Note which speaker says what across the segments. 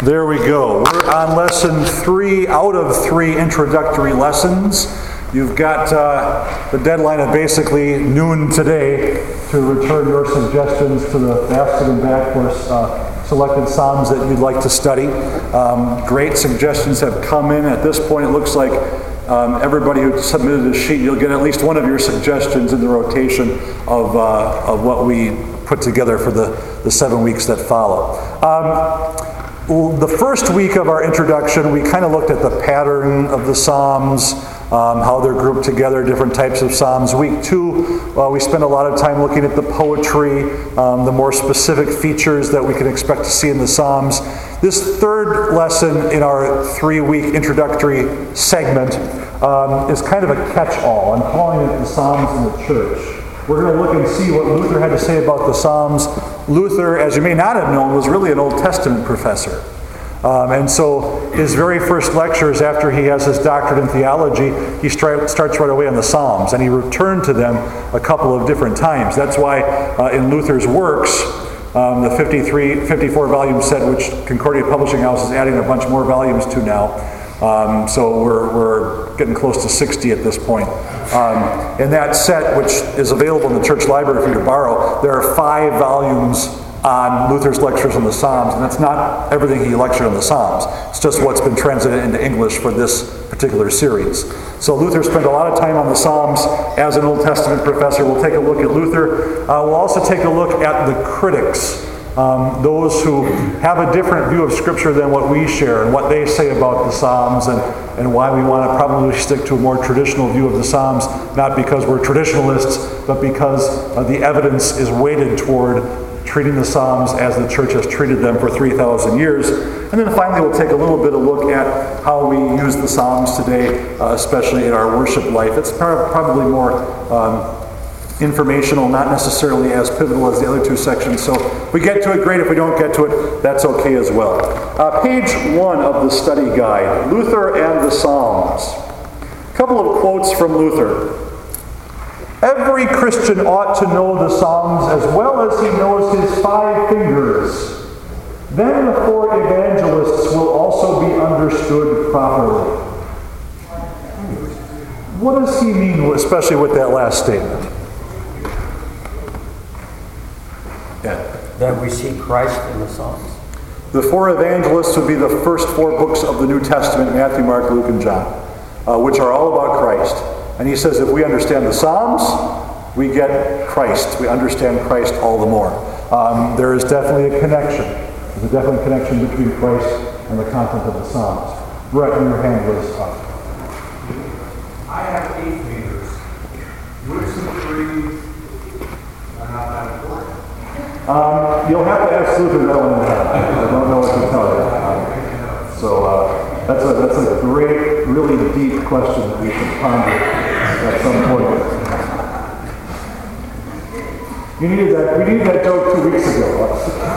Speaker 1: There we go. We're on lesson 3 out of 3 introductory lessons. You've got the deadline of basically noon today to return your suggestions to the basket and back for selected Psalms that you'd like to study. Great suggestions have come in. At this point, it looks like everybody who submitted a sheet, you'll get at least one of your suggestions in the rotation of what we put together for the 7 weeks that follow. The first week of our introduction, we kind of looked at the pattern of the Psalms, how they're grouped together, different types of Psalms. Week 2, we spent a lot of time looking at the poetry, the more specific features that we can expect to see in the Psalms. This third lesson in our 3-week introductory segment is kind of a catch-all. I'm calling it the Psalms in the Church. We're going to look and see what Luther had to say about the Psalms. Luther, as you may not have known, was really an Old Testament professor. And so his very first lectures after he has his doctorate in theology, he starts right away on the Psalms, and he returned to them a couple of different times. That's why in Luther's works, the 54-volume set, which Concordia Publishing House is adding a bunch more volumes to now, so we're getting close to 60 at this point. In that set, which is available in the church library for you to borrow, there are 5 volumes on Luther's lectures on the Psalms, and that's not everything he lectured on the Psalms. It's just what's been translated into English for this particular series. So Luther spent a lot of time on the Psalms as an Old Testament professor. We'll take a look at Luther. We'll also take a look at the critics, those who have a different view of Scripture than what we share, and what they say about the Psalms, and why we want to probably stick to a more traditional view of the Psalms, not because we're traditionalists, but because the evidence is weighted toward treating the Psalms as the church has treated them for 3,000 years. And then finally, we'll take a little bit of look at how we use the Psalms today, especially in our worship life. It's probably more informational, not necessarily as pivotal as the other 2 sections. So if we get to it, great. If we don't get to it, that's okay as well. Page 1 of the study guide, Luther and the Psalms. A couple of quotes from Luther. Every Christian ought to know the Psalms as well as he knows his 5 fingers. Then the 4 evangelists will also be understood properly. What does he mean, especially with that last statement? Yeah.
Speaker 2: That we see Christ in the Psalms.
Speaker 1: The 4 evangelists would be the first 4 books of the New Testament, Matthew, Mark, Luke, and John, which are all about Christ. And he says if we understand the Psalms, we get Christ. We understand Christ all the more. There is definitely a connection. There's a definite connection between Christ and the content of the Psalms. Brett, your hand was up.
Speaker 3: I have 8 fingers. Which of the 3 are not that important?
Speaker 1: You'll have to ask Luther that one. I don't know what to tell you. So that's a great, really deep question that we can ponder at some point. We needed that joke 2 weeks ago.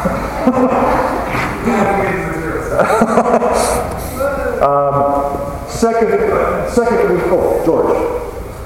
Speaker 1: Second, George.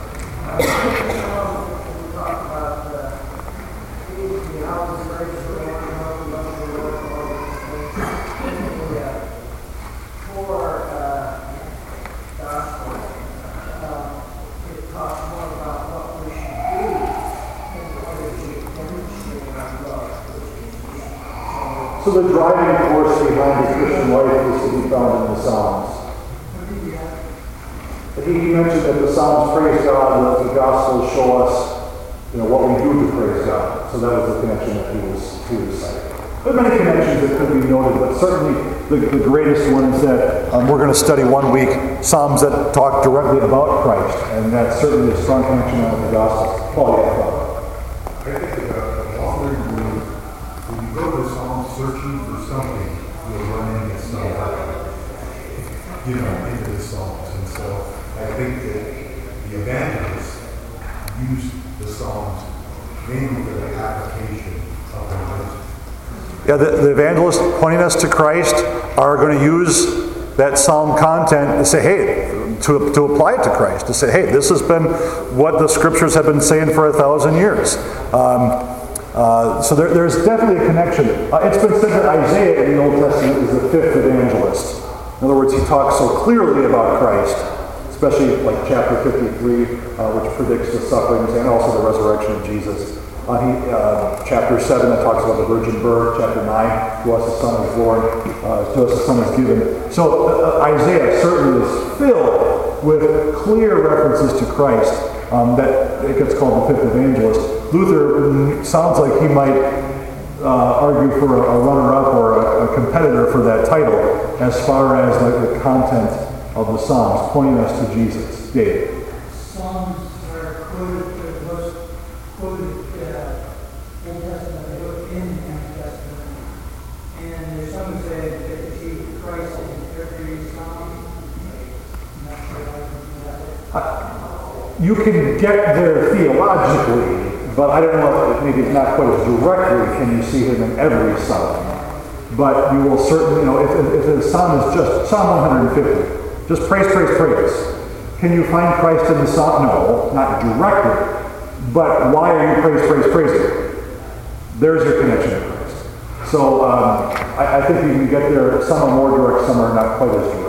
Speaker 1: So the driving force behind the Christian life is to be found in the Psalms. He mentioned that the Psalms praise God, and the Gospels show us, what we do to praise God. So that was the connection that he was citing. There are many connections that could be noted, but certainly the greatest one is that we're going to study 1 week Psalms that talk directly about Christ, and that's certainly a strong connection with the Gospels. Paul,
Speaker 3: I think often when you go to the Psalms searching for something, you'll run into something, into the Psalms. And so I think that the evangelists use the Psalms mainly for the application of their lives.
Speaker 1: Yeah, the evangelists pointing us to Christ are going to use that psalm content to say, hey, to apply it to Christ, to say, hey, this has been what the Scriptures have been saying for 1,000 years. So there's definitely a connection. It's been said that Isaiah in the Old Testament is the fifth evangelist. In other words, he talks so clearly about Christ, especially like chapter 53, which predicts the sufferings and also the resurrection of Jesus. Chapter 7, that talks about the virgin birth. Chapter 9, to us the Son is born, to us the Son is given. So Isaiah certainly is filled with clear references to Christ that it gets called the fifth evangelist. Luther sounds like he might argue for a runner-up or a competitor for that title as far as the content of the Psalms, pointing us to Jesus. Dave.
Speaker 4: Psalms are quoted, most quoted Old Testament book in the New Testament. And there's some who say that they see Christ in every psalm. I'm not sure how you do that.
Speaker 1: You can get there theologically, but I don't know if maybe it's not quite as directly can you see him in every psalm. But you will certainly, if the psalm is just Psalm 150, just praise, praise, praise. Can you find Christ in the psalm? No, not directly. But why are you praising? There's your connection to Christ. So I think you can get there. Some are more direct, some are not quite as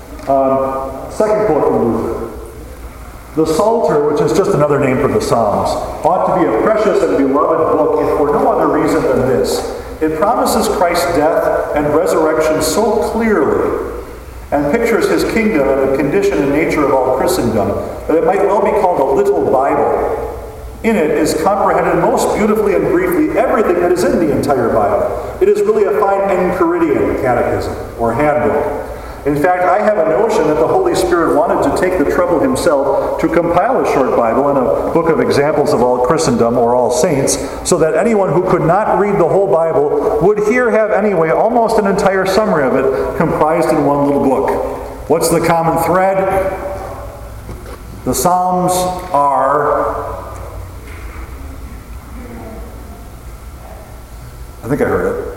Speaker 1: direct. Second quote from Luther. The Psalter, which is just another name for the Psalms, ought to be a precious and beloved book if for no other reason than this. It promises Christ's death and resurrection so clearly and pictures his kingdom and the condition and nature of all Christendom that it might well be called a little Bible. In it is comprehended most beautifully and briefly everything that is in the entire Bible. It is really a fine Enchiridion catechism or handbook. In fact, I have a notion that the Holy Spirit wanted to take the trouble himself to compile a short Bible and a book of examples of all Christendom or all saints, so that anyone who could not read the whole Bible would here have anyway almost an entire summary of it comprised in one little book. What's the common thread? The Psalms are... I think I heard it.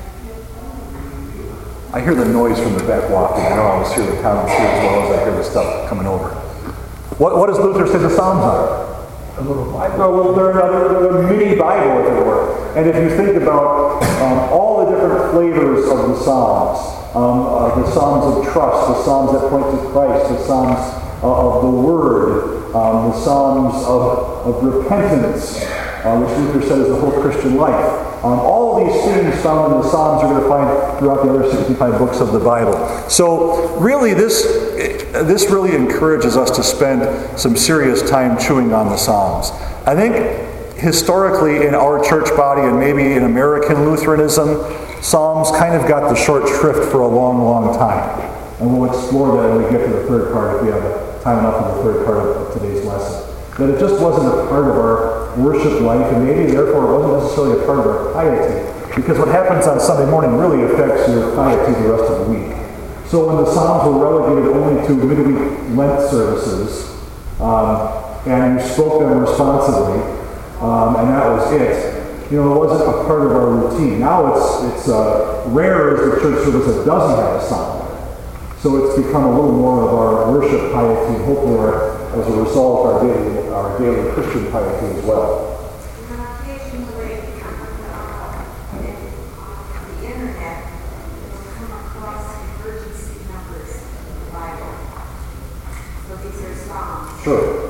Speaker 1: I hear the noise from the back walking. I don't always hear the comments here as well as I hear the stuff coming over. What does Luther say the Psalms are? A little Bible. No, well, they're a mini Bible, if it were. And if you think about all the different flavors of the Psalms of trust, the Psalms that point to Christ, the Psalms of the Word, the Psalms of repentance, which Luther said is the whole Christian life. All of these themes found in the Psalms you're going to find throughout the other 65 books of the Bible. So really this really encourages us to spend some serious time chewing on the Psalms. I think historically in our church body and maybe in American Lutheranism, Psalms kind of got the short shrift for a long, long time. And we'll explore that when we get to the third part if we have time enough in the third part of today's lesson. That it just wasn't a part of our worship life, and maybe therefore it wasn't necessarily a part of our piety. Because what happens on Sunday morning really affects your piety the rest of the week. So when the Psalms were relegated only to midweek Lent services, and you spoke them responsibly, and that was it, it wasn't a part of our routine. Now it's rare as the church service that doesn't have a psalm. So it's become a little more of our worship piety, and hopefully as a result our daily Christian piety as well.
Speaker 5: Occasionally on the internet, we'll come across emergency numbers in the Bible. So these are Psalms.
Speaker 1: Sure.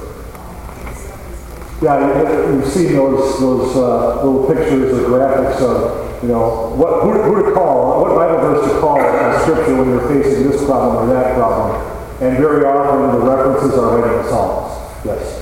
Speaker 1: Yeah, you've seen those little pictures or graphics of who to call, what Bible verse to call in Scripture when you're facing this problem or that problem. And very often the references are right in the Psalms. Yes.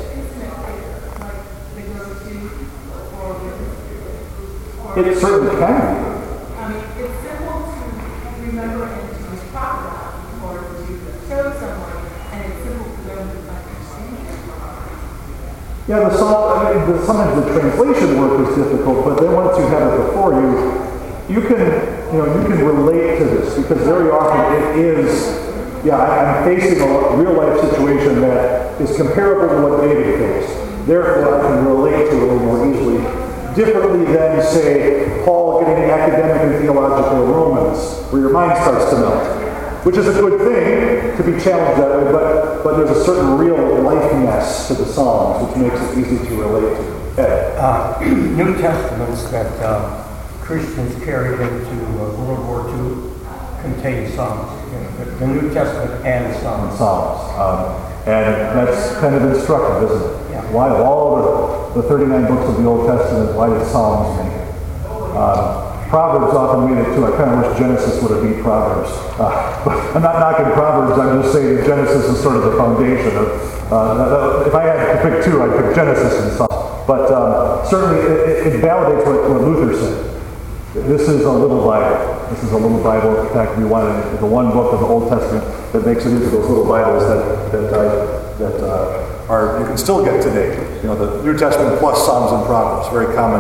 Speaker 1: It certainly can be.
Speaker 6: I mean, it's simple to remember and to use properly or to show someone, and it's simple for them to understand.
Speaker 1: Yeah, sometimes the translation work is difficult, but then once you have it before you can relate to this because very often it is. Yeah, I'm facing a real-life situation that is comparable to what David faced. Therefore, I can relate to it a little more easily. Differently than, say, Paul getting academic and theological in Romans, where your mind starts to melt. Which is a good thing, to be challenged that way, but there's a certain real lifeness to the Psalms, which makes it easy to relate to.
Speaker 2: New Testaments that Christians carried into World War II contain Psalms. The New Testament and Psalms.
Speaker 1: And that's kind of instructive, isn't it?
Speaker 2: Yeah.
Speaker 1: Why of all the 39 books of the Old Testament, why did Psalms make it? Proverbs often made it too. I kind of wish Genesis would have beat Proverbs. But I'm not knocking Proverbs, I'm just saying that Genesis is sort of the foundation of, if I had to pick two, I'd pick Genesis and Psalms. But certainly it validates what Luther said. This is a little Bible. This is a little Bible. In fact, we wanted the one book of the Old Testament that makes it into those little Bibles that are you can still get today. You know, the New Testament plus Psalms and Proverbs, very common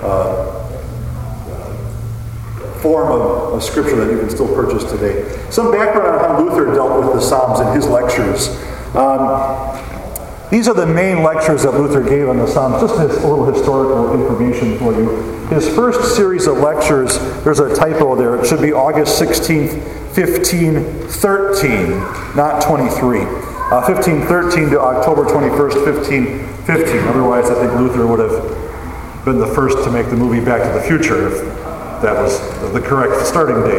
Speaker 1: form of scripture that you can still purchase today. Some background on how Luther dealt with the Psalms in his lectures. These are the main lectures that Luther gave on the Psalms, just a little historical information for you. His first series of lectures, there's a typo there, it should be August 16th, 1513, not 23. 1513 to October 21st, 1515. Otherwise, I think Luther would have been the first to make the movie Back to the Future, if that was the correct starting date.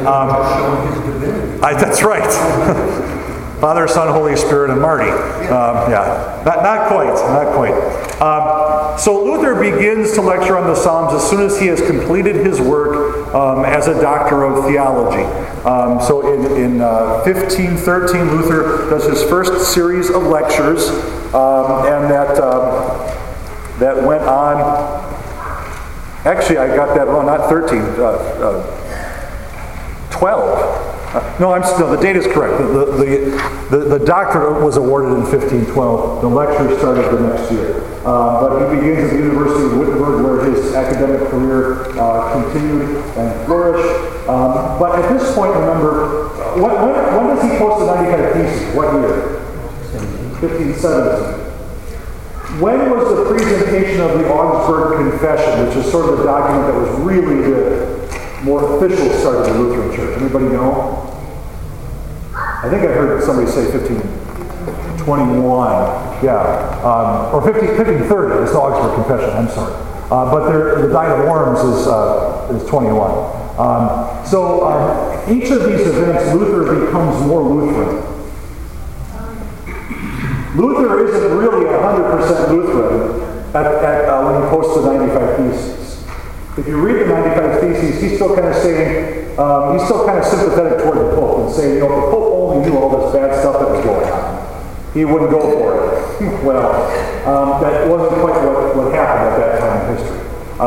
Speaker 1: That's right. Father, Son, Holy Spirit, and Marty. Not quite. So Luther begins to lecture on the Psalms as soon as he has completed his work as a doctor of theology. So in 1513, Luther does his first series of lectures, and that went on. Actually, I got that wrong. Not 13. 12. The date is correct. The doctorate was awarded in 1512. The lecture started the next year. But he begins at the University of Wittenberg, where his academic career continued and flourished. But at this point, remember, when does he post the 95 Theses? What year? 1517. When was the presentation of the Augsburg Confession, which is sort of the document that was really the more official start of the Lutheran Church? Anybody know? I think I heard somebody say 1521. Yeah. Or 1530 is the Augsburg Confession, I'm sorry. But the Diet of Worms is 21. So each of these events, Luther becomes more Lutheran. Luther isn't really 100% Lutheran when he posts the 95 Theses. If you read the 95 Theses, he's still kind of saying, he's still kind of sympathetic toward the Pope and saying, if the Pope only knew all this bad stuff that was going on, he wouldn't go for it. Well, that wasn't quite what happened at that time in history.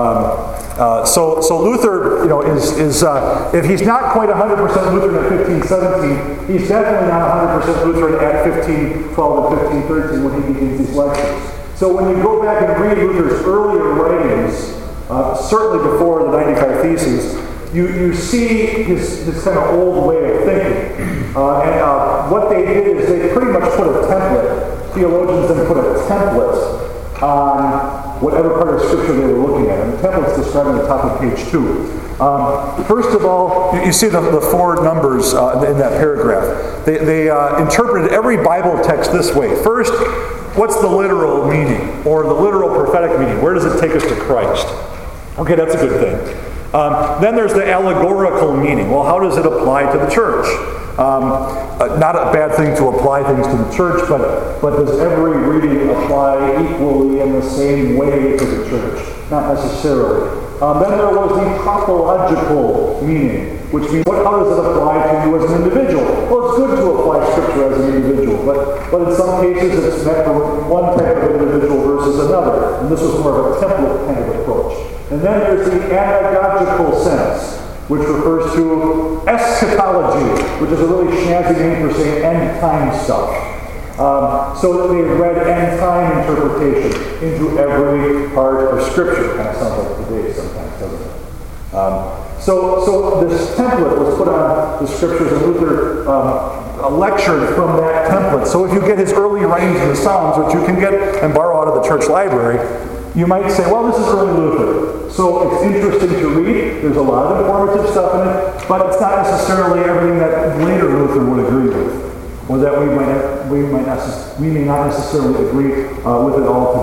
Speaker 1: So Luther, is if he's not quite 100% Lutheran at 1517, he's definitely not 100% Lutheran at 1512 and 1513 when he begins these lectures. So when you go back and read Luther's earlier writings, certainly before the 95 Theses, you see his kind of old way of thinking. And what they did is they pretty much put a template, theologians then put a template on whatever part of Scripture they were looking at. And the template's described on the top of page 2. First of all, you see the four numbers in that paragraph. They interpreted every Bible text this way. First, what's the literal meaning? Or the literal prophetic meaning? Where does it take us to Christ? Okay, that's a good thing. Then there's the allegorical meaning. Well, how does it apply to the church? Not a bad thing to apply things to the church, but does every reading apply equally in the same way to the church? Not necessarily. Then there was the topological meaning, which means how does it apply to you as an individual? Well, it's good to apply Scripture as an individual, but in some cases it's meant for one type of individual versus another. And this was more of a template kind of approach. And then there's the anagogical sense, which refers to eschatology, which is a really snazzy name for saying end time stuff. So that they read end time interpretation into every part of Scripture. Kind of sounds like today sometimes, doesn't it? So this template was put on the Scriptures, and Luther lectured from that template. So if you get his early writings in the Psalms, which you can get and borrow out of the church library, you might say, well, this is early Luther. So it's interesting to read. There's a lot of informative stuff in it, but it's not necessarily everything that later Luther would agree with, or that we may not necessarily agree with it all today.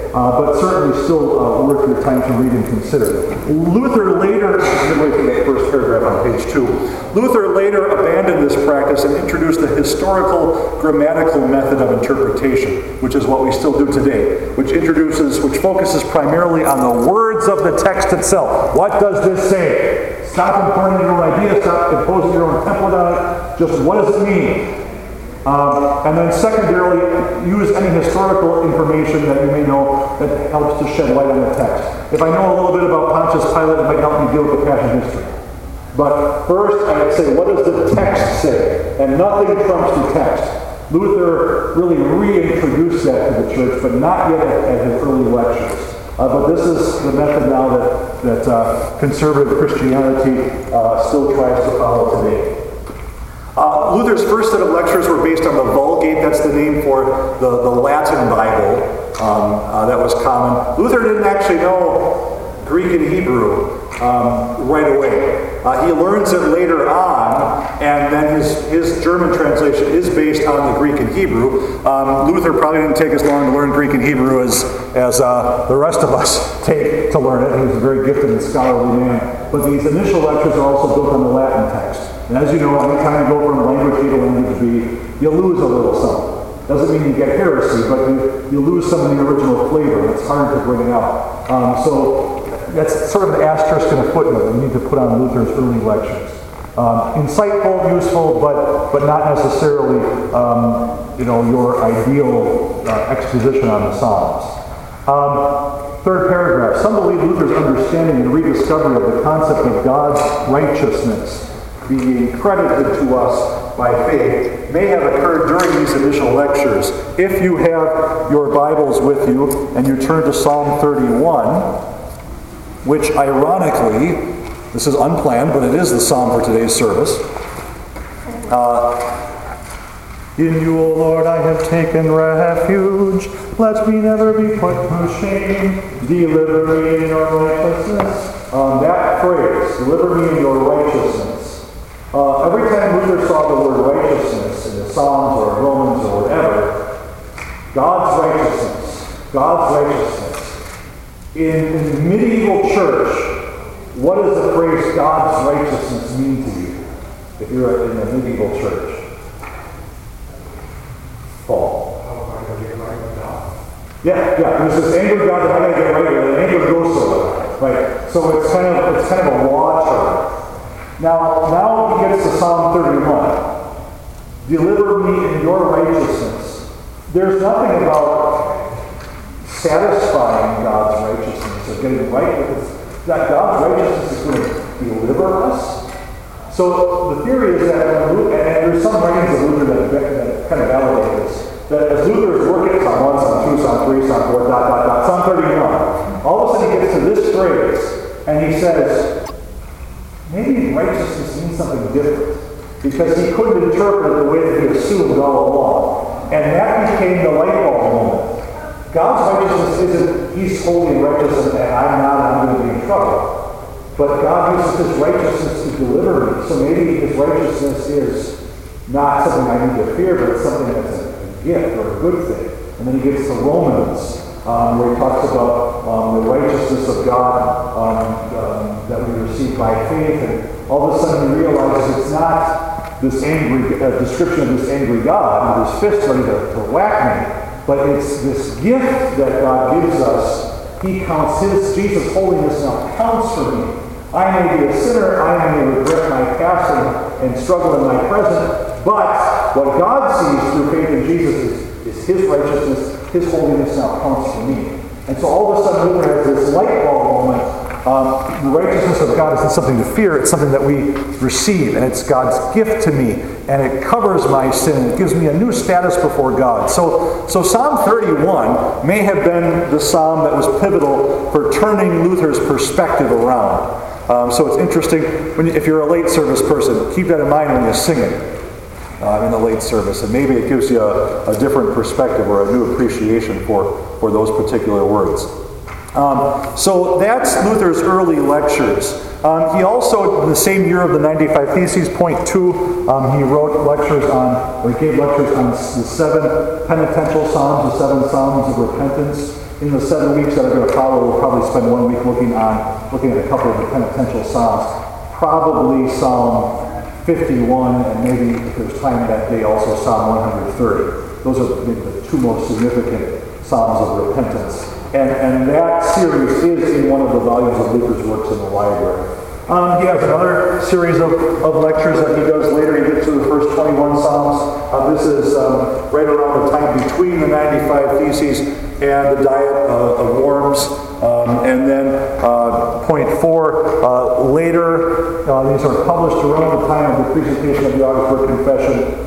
Speaker 1: but certainly still worth your time to read and consider. Luther later, wait for that first paragraph on page 2. Luther later abandoned this practice and introduced the historical grammatical method of interpretation, which is what we still do today, which focuses primarily on the words of the text itself. What does this say? Stop importing your own idea, stop imposing your own template on it. Just what does it mean? And then secondarily, use any historical information that you may know that helps to shed light on the text. If I know a little bit about Pontius Pilate, it might help me deal with the Passion history. But first, I would say, what does the text say? And nothing trumps the text. Luther really reintroduced that to the church, but not yet at his early lectures. But this is the method now that conservative Christianity still tries to follow today. Luther's first set of lectures were based on the Vulgate. That's the name for the Latin Bible that was common. Luther didn't actually know Greek and Hebrew right away. He learns it later on, and then his German translation is based on the Greek and Hebrew. Luther probably didn't take as long to learn Greek and Hebrew as the rest of us take to learn it. He was a very gifted and scholarly man. But these initial lectures are also built on the Latin text. And as you know, anytime you go from language A to language B, you lose a little something. Doesn't mean you get heresy, but you lose some of the original flavor. It's hard to bring it out. So that's sort of an asterisk and a footnote we need to put on Luther's early lectures. Insightful, useful, but not necessarily your ideal exposition on the Psalms. Third paragraph. Some believe Luther's understanding and rediscovery of the concept of God's righteousness being credited to us by faith may have occurred during these initial lectures. If you have your Bibles with you and you turn to Psalm 31, which ironically, this is unplanned, but it is the psalm for today's service. In you, O Lord, I have taken refuge. Let me never be put to shame. Deliver me in your righteousness. That phrase, deliver me in your righteousness. Every time Luther saw the word righteousness in the Psalms or Romans or whatever, God's righteousness. In the medieval church, what does the phrase God's righteousness mean to you if you're in a medieval church? Paul.
Speaker 3: How am I going to get right with God?
Speaker 1: Yeah. There's this angry God that I got to get right with, and anger goes so right. So it's kind of a law term. Now he gets to Psalm 31. Deliver me in your righteousness. There's nothing about satisfying God's righteousness or getting right with it. That God's righteousness is going to deliver us. So the theory is that, and there's some writings of Luther that kind of validate this, that as Luther is working Psalm 1, Psalm 2, Psalm 3, Psalm 4, Psalm 31, all of a sudden he gets to this phrase, and he says, maybe righteousness means something different, because he couldn't interpret it the way that he assumed all along. And that became the light bulb moment. God's righteousness isn't, he's holy and righteous and I'm not, I'm going to be in trouble. But God uses his righteousness to deliver me. So maybe his righteousness is not something I need to fear, but it's something that's a gift or a good thing. And then he gets to Romans, where he talks about the righteousness of God that we receive by faith. And all of a sudden he realizes it's not this angry description of this angry God with his fist ready to whack me, but it's this gift that God gives us. He counts Jesus' holiness now counts for me. I may be a sinner, I may regret my past and struggle in my present, but what God sees through faith in Jesus is his righteousness, his holiness now counts for me. And so all of a sudden Luther has this light bulb moment. The righteousness of God isn't something to fear, it's something that we receive, and it's God's gift to me, and it covers my sin, it gives me a new status before God. So Psalm 31 may have been the psalm that was pivotal for turning Luther's perspective around. So it's interesting, if you're a late service person, keep that in mind when you sing it in the late service, and maybe it gives you a different perspective or a new appreciation for those particular words. So that's Luther's early lectures. He also, in the same year of the 95 Theses, point 2, he wrote lectures on, or he gave lectures on the 7 penitential psalms, the 7 psalms of repentance. In the 7 weeks that are going to follow, we'll probably spend 1 week looking at a couple of the penitential Psalms. Probably Psalm 51, and maybe if there's time that day, also Psalm 130. Those are maybe the two most significant Psalms of repentance. And that series is in one of the volumes of Luther's works in the library. He has another series of lectures that he does later. He gets to the first 21 Psalms. This is right around the time between the 95 Theses and the Diet of Worms. And then point 4, later, these are published around the time of the presentation of the Augsburg Confession.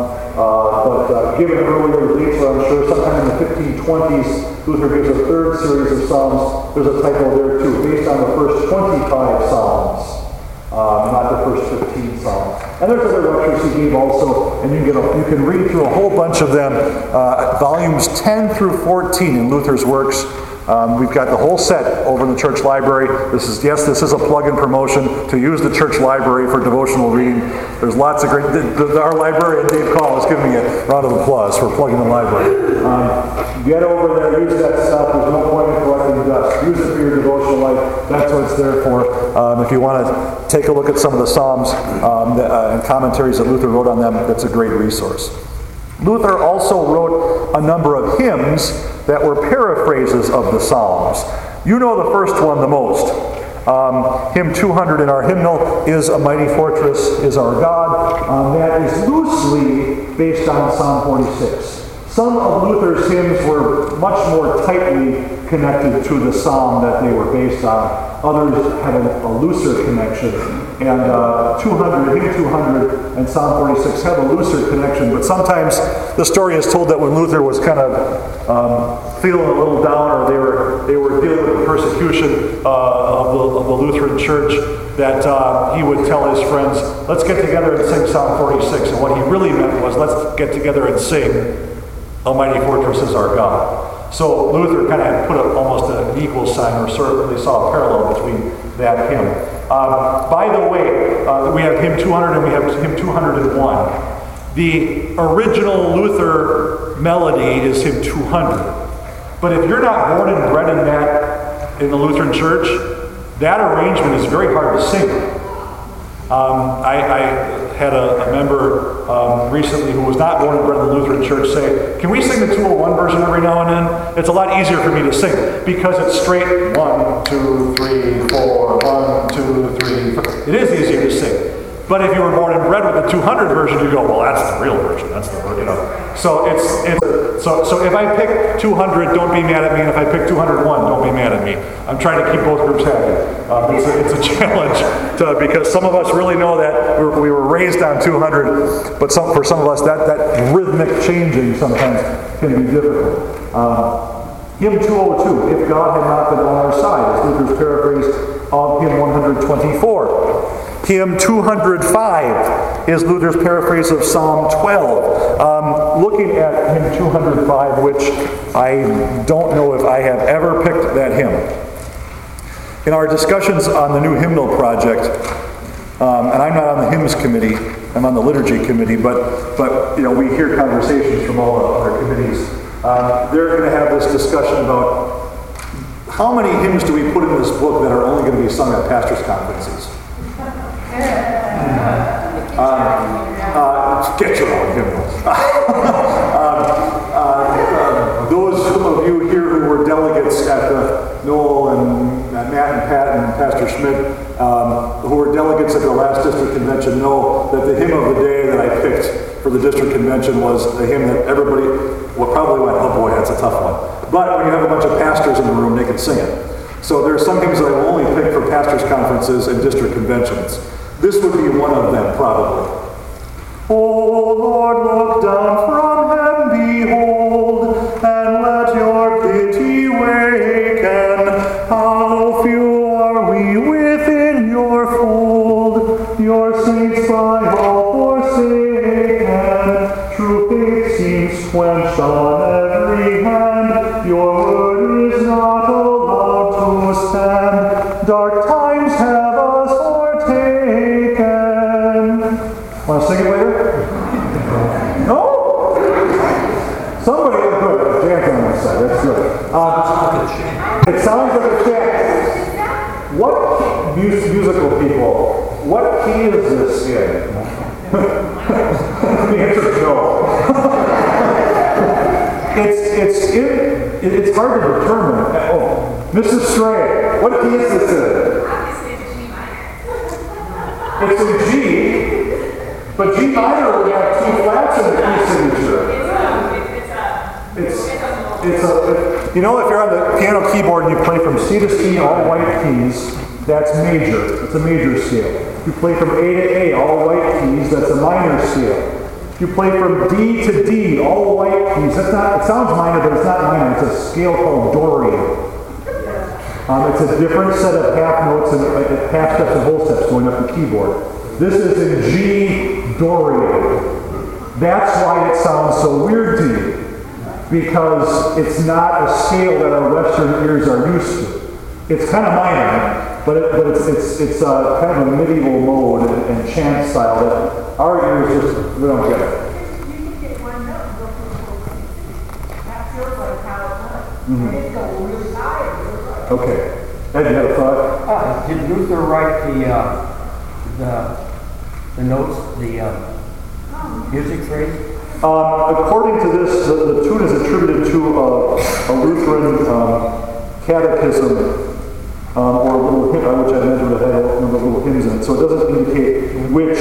Speaker 1: But given earlier dates, I'm sure sometime in the 1520s, Luther gives a third series of Psalms. There's a typo there too, based on the first 25 Psalms, not the first 15 Psalms. And there's other lectures he gave also, and you can read through a whole bunch of them, volumes 10 through 14 in Luther's works. We've got the whole set over in the church library. This is a plug-in promotion to use the church library for devotional reading. There's lots of great, our librarian, Dave Call, is giving me a round of applause for plugging the library. Get over there, use that stuff. There's no point in collecting dust. Use it for your devotional life. That's what it's there for. If you want to take a look at some of the Psalms and commentaries that Luther wrote on them, that's a great resource. Luther also wrote a number of hymns that were paraphrases of the Psalms. You know the first one the most. Hymn 200 in our hymnal, "Is a Mighty Fortress is Our God." That is loosely based on Psalm 46. Some of Luther's hymns were much more tightly connected to the psalm that they were based on. Others had a looser connection. And hymn 200 and Psalm 46 have a looser connection, but sometimes the story is told that when Luther was kind of feeling a little down, or they were dealing with the persecution of the Lutheran Church, that he would tell his friends, let's get together and sing Psalm 46. And what he really meant was, let's get together and sing Almighty Fortress is Our God. So Luther kind of put up almost an equal sign, or certainly saw a parallel between that hymn. By the way, we have hymn 200 and we have hymn 201. The original Luther melody is hymn 200. But if you're not born and bred in the Lutheran Church, that arrangement is very hard to sing. I had a member recently who was not born and bred in the Lutheran Church say, can we sing the 201 version every now and then? It's a lot easier for me to sing because it's straight 1, 2, 3, 4, 1, 2, 3, 4. It is easier to sing. But if you were born and bred with the 200 version, you go, well, that's the real version. That's the, So so if I pick 200, don't be mad at me. And if I pick 201, don't be mad at me. I'm trying to keep both groups happy. It's a challenge because some of us really know that we were raised on 200, but for some of us, that rhythmic changing sometimes can be difficult. Hymn 202, If God Had Not Been on Our Side, is Luther's paraphrase of hymn 124. Hymn 205 is Luther's paraphrase of Psalm 12. Looking at hymn 205, which I don't know if I have ever picked that hymn. In our discussions on the new hymnal project, and I'm not on the hymns committee, I'm on the liturgy committee, but we hear conversations from all the other committees. They're going to have this discussion about how many hymns do we put in this book that are only going to be sung at pastors' conferences? Get your own hymnals. Those of you here who were delegates at the Noel and Matt and Pat and Pastor Schmidt, who were delegates at the last district convention, know that the hymn of the day that I picked for the district convention was a hymn that everybody probably went, oh boy, that's a tough one. But when you have a bunch of pastors in the room, they can sing it. So there are some hymns that I will only pick for pastors' conferences and district conventions. This would be one of them, probably. O Lord, look down from heaven, behold, and let your pity waken. How few are we within your fold, your saints by all forsaken. True faith seems quenched on every hand, your word is not allowed to stand. Dark times have us o'ertaken. Want to sing it later? No? Somebody, good. Jan's on my side. That's good. It sounds like a chant. What musical people? What key is this in? The answer is no. It's hard to determine. Oh, Mrs. Stray, what key is this in?
Speaker 6: Obviously, it's G minor.
Speaker 1: It's in G, but G minor would have two flats in the key signature. You know, if you're on the piano keyboard and you play from C to C, all white keys, that's major. It's a major scale. If you play from A to A, all white keys, that's a minor scale. If you play from D to D, all white keys, that's not, it sounds minor, but it's not minor. It's a scale called Dorian. It's a different set of half notes and half steps and whole steps going up the keyboard. This is in G Dorian. That's why it sounds so weird to you. Because it's not a scale that our Western ears are used to. It's kind of minor, but it's kind of a medieval mode and chant style that our ears just, we don't get it.
Speaker 6: You can get one note and go through the whole thing. That feels like how it was. And it's going really high.
Speaker 1: Okay. Ed, you had a thought?
Speaker 2: Did Luther write the notes, the music phrase?
Speaker 1: According to this, the tune is attributed to a Lutheran catechism or a little hymn, which I mentioned that had a number of little hymns in it. So it doesn't indicate which.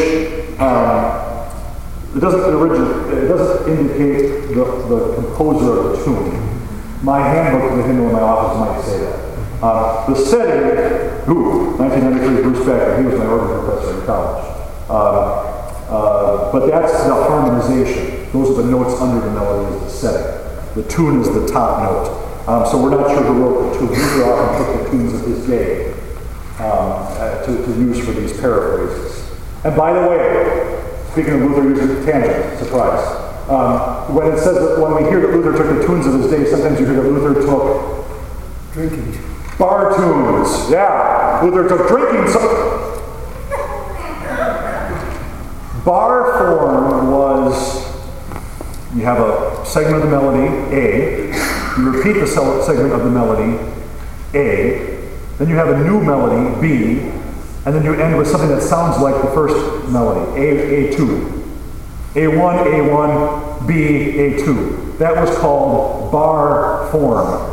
Speaker 1: It doesn't indicate the composer of the tune. My handbook of the hymnal in my office might say that. The setting, 1993, Bruce Becker. He was my organ professor in college. But that's the harmonization. Those are the notes under the melody is the setting. The tune is the top note. So we're not sure who wrote the tune. Luther often took the tunes of his day to use for these paraphrases. And by the way, speaking of Luther using tangent, surprise. When it says that when we hear that Luther took the tunes of his day, sometimes you hear that Luther took
Speaker 2: Drinking.
Speaker 1: bar tunes. Yeah, Luther took drinking. Bar form was, you have a segment of the melody, A, you repeat the segment of the melody, A, then you have a new melody, B, and then you end with something that sounds like the first melody, A2. A1, A1, B, A2. That was called bar form.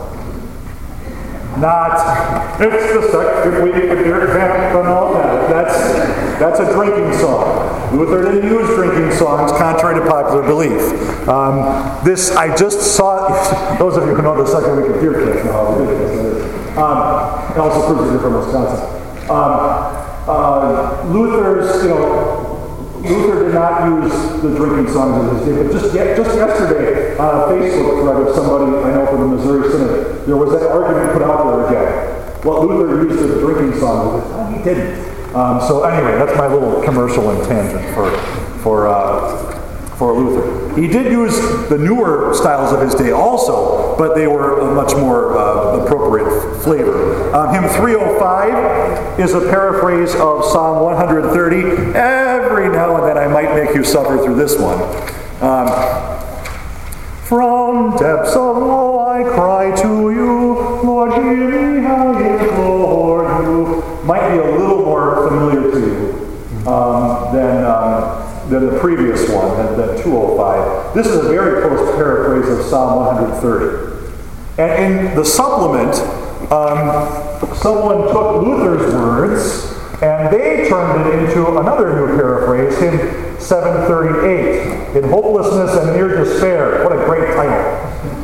Speaker 1: Not, it's the second week of your camp and all that. That's a drinking song. Luther didn't use drinking songs, contrary to popular belief. I just saw, those of you who know the second week of deer camp know how ridiculous it is. It also proves that you're from Wisconsin. Luther did not use the drinking songs of his day, but just yesterday on a Facebook thread of somebody I know from the Missouri Synod, there was that argument put out there again. Well, Luther used the drinking songs. He didn't. So anyway, that's my little commercial and tangent for Luther. He did use the newer styles of his day also, but they were a much more appropriate flavor. Hymn 305 is a paraphrase of Psalm 130. Every now and then I might make you suffer through this one. From depths of woe I cry to you, Lord, hear me, I implore you. Might be a little more familiar to you than the previous one, than 205. This is a very close paraphrase of Psalm 130. And in the supplement, someone took Luther's words and they turned it into another new paraphrase, hymn 738, In Hopelessness and Near Despair. What a great title.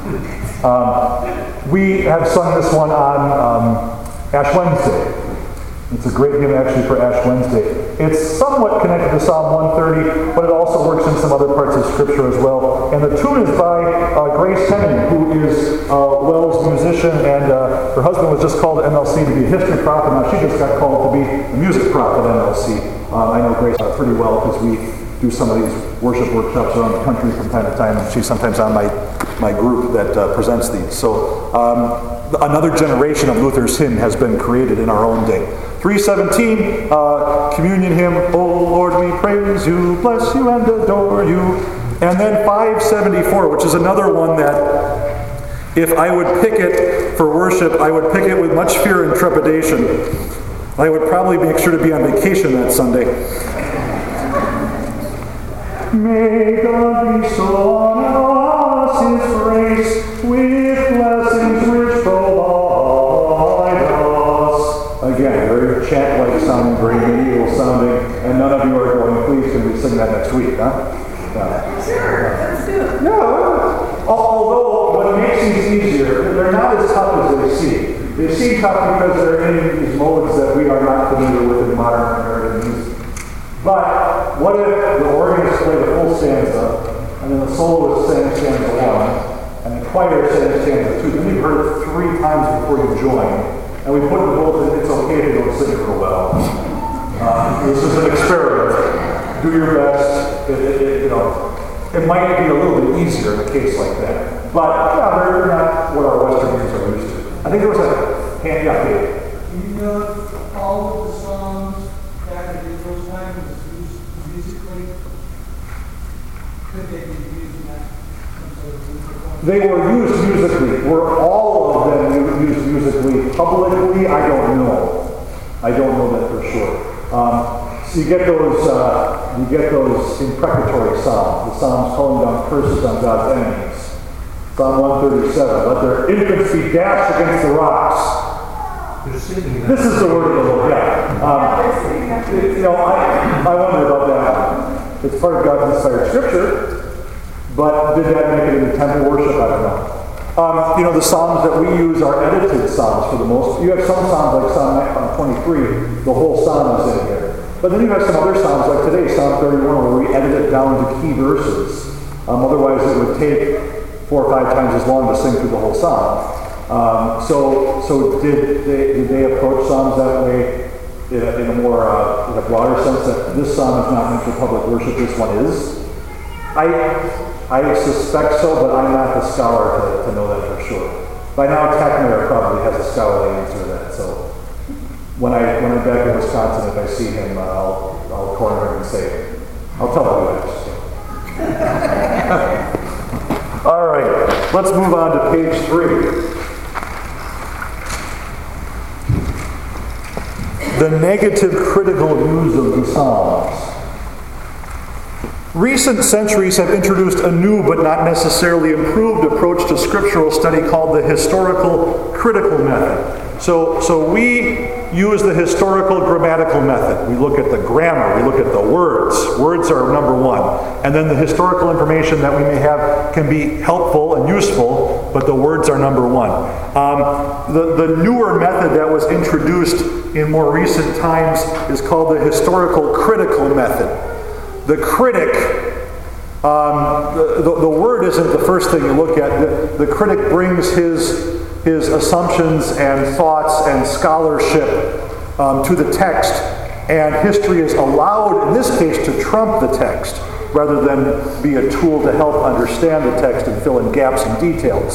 Speaker 1: We have sung this one on Ash Wednesday. It's a great hymn actually for Ash Wednesday. It's somewhat connected to Psalm 130, but it also works in some other parts of Scripture as well. And the tune is by Grace Hemming, who is a Wells musician, and her husband was just called to MLC to be a history prof, and now she just got called to be a music prof at MLC. I know Grace pretty well because we do some of these worship workshops around the country from time to time, and she's sometimes on my group that presents these. So another generation of Luther's hymn has been created in our own day. 317, communion hymn, O Lord, we praise you, bless you, and adore you. And then 574, which is another one that, if I would pick it for worship, I would pick it with much fear and trepidation. I would probably make sure to be on vacation that Sunday. May God bestow on us His grace with blessings which provide us. Again, very chant-like sounding, very medieval sounding, and none of you are going, please, can we sing that next week, huh?
Speaker 6: Sure, let's do it.
Speaker 1: Yeah, although what makes these easier, they're not as tough as they seem. They seem tough because they're in these modes that we are not familiar with in modern American music. But what if the organist played a full stanza, and then the soloist sang stanza 1, and the choir sang stanza 2? Then you've heard it 3 times before you join, and we put them both in It's Okay If You Don't Sing It Real Well. This is an experiment. Do your best. It might be a little bit easier in a case like that. But yeah, they're not what our Western music are used to. I think there was a hand, yeah, Dave.
Speaker 4: You know, all of the songs back in those times was used musically. Could they be used in that?
Speaker 1: They were used musically. Were all of them used musically publicly? I don't know. I don't know that for sure. So you get those imprecatory psalms, the psalms calling down curses on God's enemies. Psalm 137, let their infants be dashed against the rocks.
Speaker 3: They're singing that.
Speaker 1: This is the word of the Lord. Yeah. I wonder about that. It's part of God's inspired scripture, but did that make it into temple worship? I don't know. The psalms that we use are edited psalms for the most. You have some psalms like Psalm 23, the whole psalm is in here. But then you have some other psalms like today, Psalm 31, where we edit it down to key verses. Otherwise, it would take 4 or 5 times as long to sing through the whole psalm. So did they approach psalms that way in a broader sense that this psalm is not meant for public worship, this one is? I suspect so, but I'm not the scholar to know that for sure. By now, Techner probably has a scholarly answer to that. So when I'm back in Wisconsin, if I see him, I'll corner him and say, I'll tell him who asked. All right, let's move on to page 3. The negative critical use of the Psalms. Recent centuries have introduced a new but not necessarily improved approach to scriptural study called the historical critical method. So we use the historical grammatical method. We look at the grammar, we look at the words. Words are number 1. And then the historical information that we may have can be helpful and useful, but the words are number 1. The newer method that was introduced in more recent times is called the historical critical method. The critic, the word isn't the first thing you look at. The critic brings his assumptions and thoughts and scholarship to the text, and history is allowed, in this case, to trump the text rather than be a tool to help understand the text and fill in gaps and details.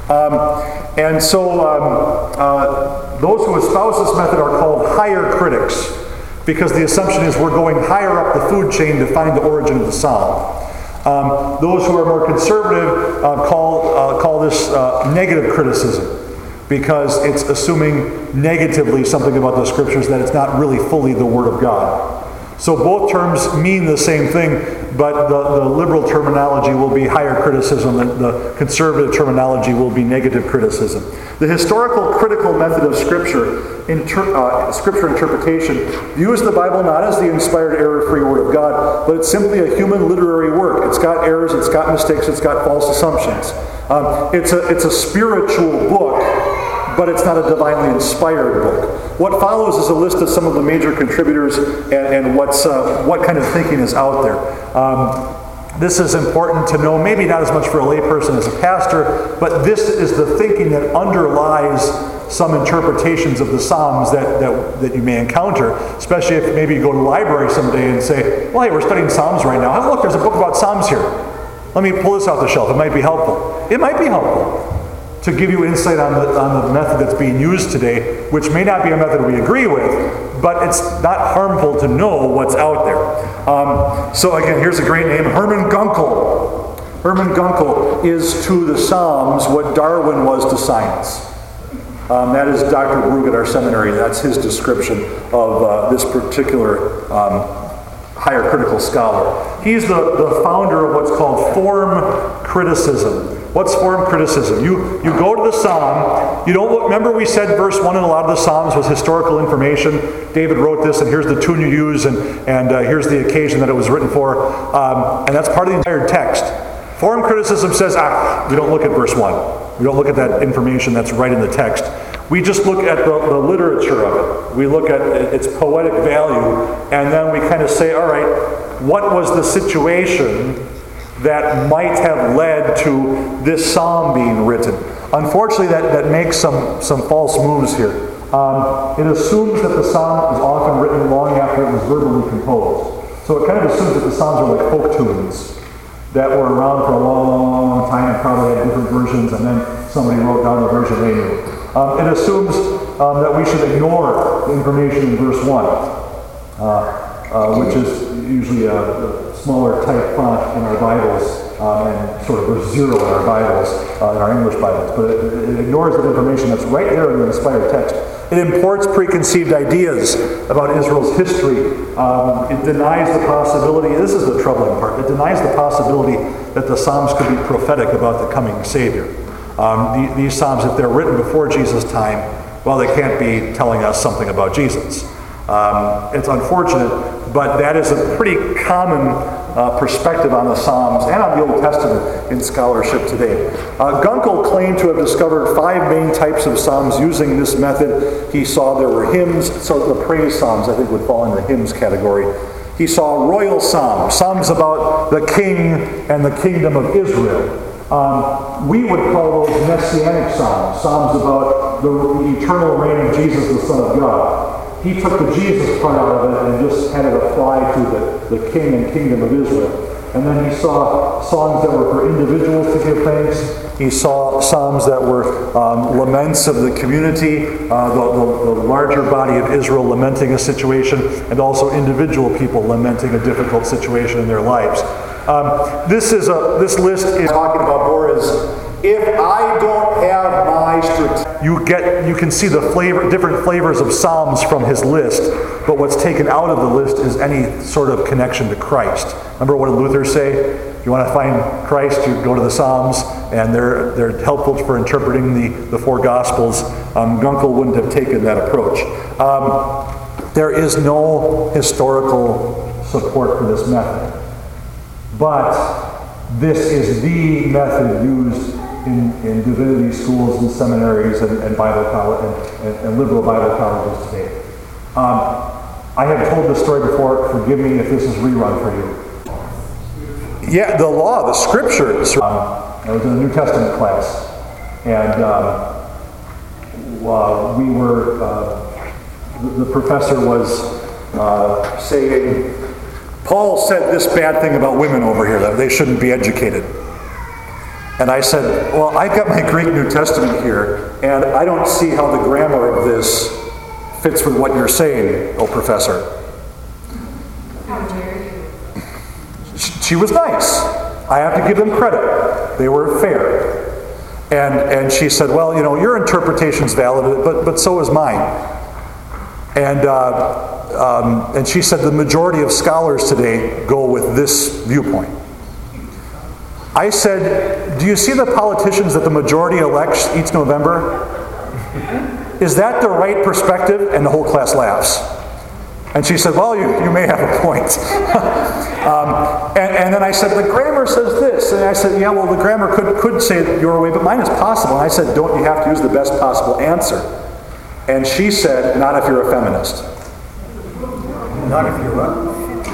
Speaker 1: Those who espouse this method are called higher critics, because the assumption is we're going higher up the food chain to find the origin of the psalm. Those who are more conservative call this negative criticism, because it's assuming negatively something about the scriptures that it's not really fully the Word of God. So both terms mean the same thing, but the liberal terminology will be higher criticism, the conservative terminology will be negative criticism. The historical critical method of Scripture interpretation views the Bible not as the inspired, error-free Word of God, but it's simply a human literary work. It's got errors, it's got mistakes, it's got false assumptions. It's a spiritual book, but it's not a divinely inspired book. What follows is a list of some of the major contributors and what kind of thinking is out there. This is important to know, maybe not as much for a layperson as a pastor, but this is the thinking that underlies some interpretations of the Psalms that you may encounter, especially if maybe you go to the library someday and say, well, hey, we're studying Psalms right now. Oh, look, there's a book about Psalms here. Let me pull this off the shelf. It might be helpful. It might be helpful to give you insight on the method that's being used today, which may not be a method we agree with, but it's not harmful to know what's out there. So again, here's a great name, Hermann Gunkel. Hermann Gunkel is to the Psalms what Darwin was to science. That is Dr. Brug at our seminary. That's his description of this particular higher critical scholar. He's the founder of what's called form criticism. What's form criticism? You go to the psalm, you don't look, remember we said verse 1 in a lot of the psalms was historical information. David wrote this, and here's the tune you use, and here's the occasion that it was written for. And that's part of the entire text. Form criticism says, we don't look at verse 1. We don't look at that information that's right in the text. We just look at the literature of it. We look at its poetic value, and then we kind of say, all right, what was the situation that might have led to this psalm being written? Unfortunately, that makes some false moves here. It assumes that the psalm is often written long after it was verbally composed. So it kind of assumes that the psalms are like folk tunes that were around for a long time and probably had different versions, and then somebody wrote down the version they knew. It assumes that we should ignore the information in verse 1, which is usually a smaller type font in our Bibles, and sort of verse 0 in our Bibles, in our English Bibles. But it ignores the information that's right there in the inspired text. It imports preconceived ideas about Israel's history. It denies the possibility, this is the troubling part, it denies the possibility that the Psalms could be prophetic about the coming Savior. These Psalms, if they're written before Jesus' time, well, they can't be telling us something about Jesus. It's unfortunate, but that is a pretty common perspective on the Psalms and on the Old Testament in scholarship today. Gunkel claimed to have discovered 5 main types of Psalms using this method. He saw there were hymns, so the praise Psalms I think would fall in the hymns category. He saw royal Psalms, Psalms about the king and the kingdom of Israel. We would call those messianic Psalms, Psalms about the eternal reign of Jesus, the Son of God. He took the Jesus part out of it and just had it apply to the king and kingdom of Israel. And then he saw songs that were for individuals to give thanks. He saw psalms that were laments of the community, the larger body of Israel lamenting a situation, and also individual people lamenting a difficult situation in their lives. This list is talking about more as if I don't have my you can see the different flavors of psalms from his list, but what's taken out of the list is any sort of connection to Christ. Remember what did Luther say? If you want to find Christ, you go to the Psalms, and they're helpful for interpreting the 4 Gospels. Gunkel wouldn't have taken that approach. There is no historical support for this method, but this is the method used in divinity schools and seminaries and Bible college and liberal Bible colleges today. I have told this story before. Forgive me if this is rerun for you. Yeah, the law, the scriptures. I was in a New Testament class, and we were. The professor was saying, Paul said this bad thing about women over here, that they shouldn't be educated. And I said, well, I've got my Greek New Testament here, and I don't see how the grammar of this fits with what you're saying, oh professor.
Speaker 6: How dare you?
Speaker 1: She was nice. I have to give them credit. They were fair. And she said, well, your interpretation's valid, but so is mine. And she said the majority of scholars today go with this viewpoint. I said, do you see the politicians that the majority elects each November? Is that the right perspective? And the whole class laughs. And she said, well, you may have a point. And then I said, the grammar says this. And I said, yeah, well, the grammar could say it your way, but mine is possible. And I said, don't you have to use the best possible answer? And she said, not if you're a feminist.
Speaker 2: Not if you're what?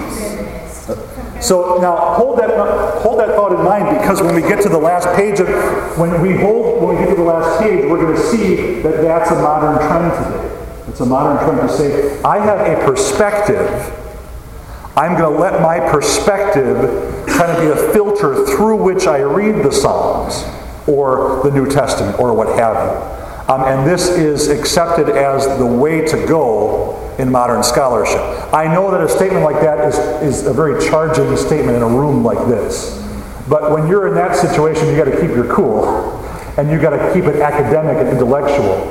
Speaker 1: So now hold that thought in mind, because when we get to the last page when we get to the last page, we're going to see that that's a modern trend today. It's a modern trend to say, I have a perspective. I'm going to let my perspective kind of be a filter through which I read the Psalms or the New Testament or what have you. And this is accepted as the way to go in modern scholarship. I know that a statement like that is a very charging statement in a room like this. But when you're in that situation, you got to keep your cool. And you got to keep it academic and intellectual.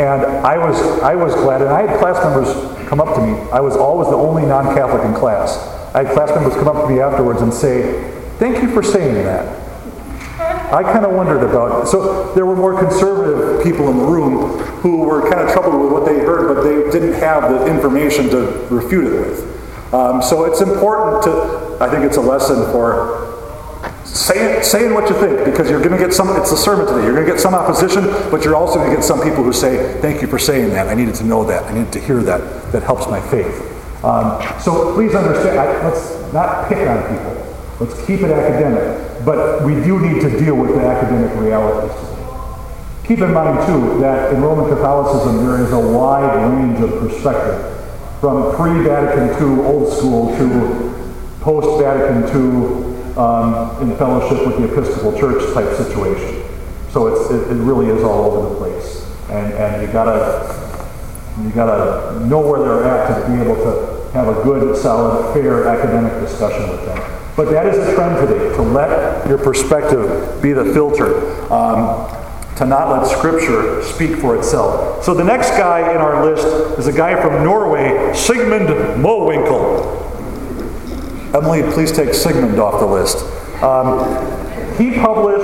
Speaker 1: And I was glad, and I had class members come up to me. I was always the only non-Catholic in class. I had class members come up to me afterwards and say, "Thank you for saying that." I kind of wondered about it. So there were more conservative people in the room who were kind of troubled with what they heard, but they didn't have the information to refute it with. So it's important I think it's a lesson for saying what you think, because you're going to get it's a sermon today, you're going to get some opposition, but you're also going to get some people who say, "Thank you for saying that. I needed to know that. I needed to hear that. That helps my faith." So please understand, let's not pick on people. Let's keep it academic. But we do need to deal with the academic realities. Keep in mind, too, that in Roman Catholicism there is a wide range of perspective, from pre-Vatican II old school to post-Vatican II in fellowship with the Episcopal Church type situation. So it really is all over the place. And you gotta know where they're at to be able to have a good, solid, fair academic discussion with them. But that is a trend today, to let your perspective be the filter, to not let Scripture speak for itself. So the next guy in our list is a guy from Norway, Sigmund Mowinckel. Emily, please take Sigmund off the list. He published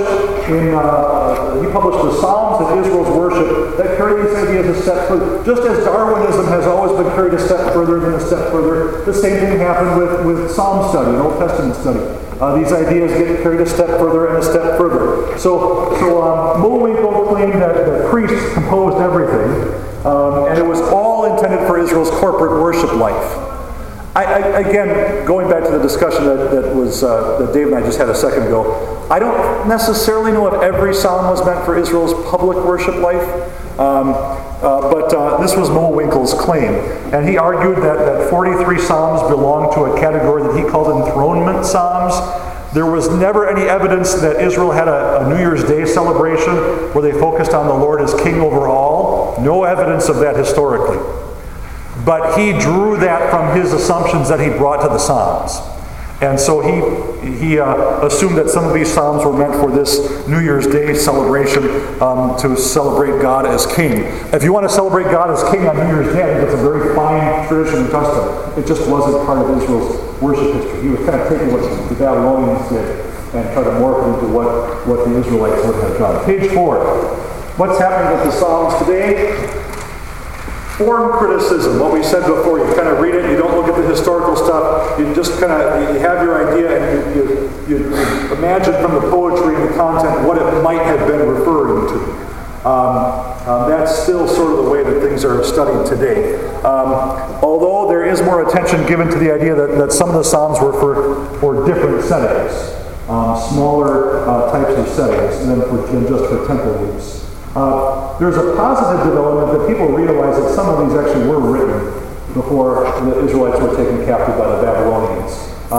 Speaker 1: the Psalms of Israel's worship that carry these ideas a step further. Just as Darwinism has always been carried a step further than a step further, the same thing happened with Psalm study and Old Testament study. These ideas get carried a step further and a step further. So Mowinckel claimed that priests composed everything, and it was all intended for Israel's corporate worship life. Again, going back to the discussion that Dave and I just had a second ago, I don't necessarily know if every psalm was meant for Israel's public worship life, but this was Mowinckel's claim. And he argued that 43 psalms belonged to a category that he called enthronement psalms. There was never any evidence that Israel had a New Year's Day celebration where they focused on the Lord as king over all. No evidence of that historically. But he drew that from his assumptions that he brought to the Psalms. And so he assumed that some of these Psalms were meant for this New Year's Day celebration to celebrate God as king. If you want to celebrate God as king on New Year's Day, I think it's a very fine tradition and custom. It just wasn't part of Israel's worship history. He was kind of taking what the Babylonians did and trying to morph it into what the Israelites would have done. Page 4. What's happening with the Psalms today? Form criticism, what we said before. You kind of read it, you don't look at the historical stuff, you just kind of, you have your idea and you imagine from the poetry and the content what it might have been referring to. That's still sort of the way that things are studied today. Although there is more attention given to the idea that some of the Psalms were for different settings, smaller types of settings than just for temple use. There's a positive development that people realize that some of these actually were written before the Israelites were taken captive by the Babylonians.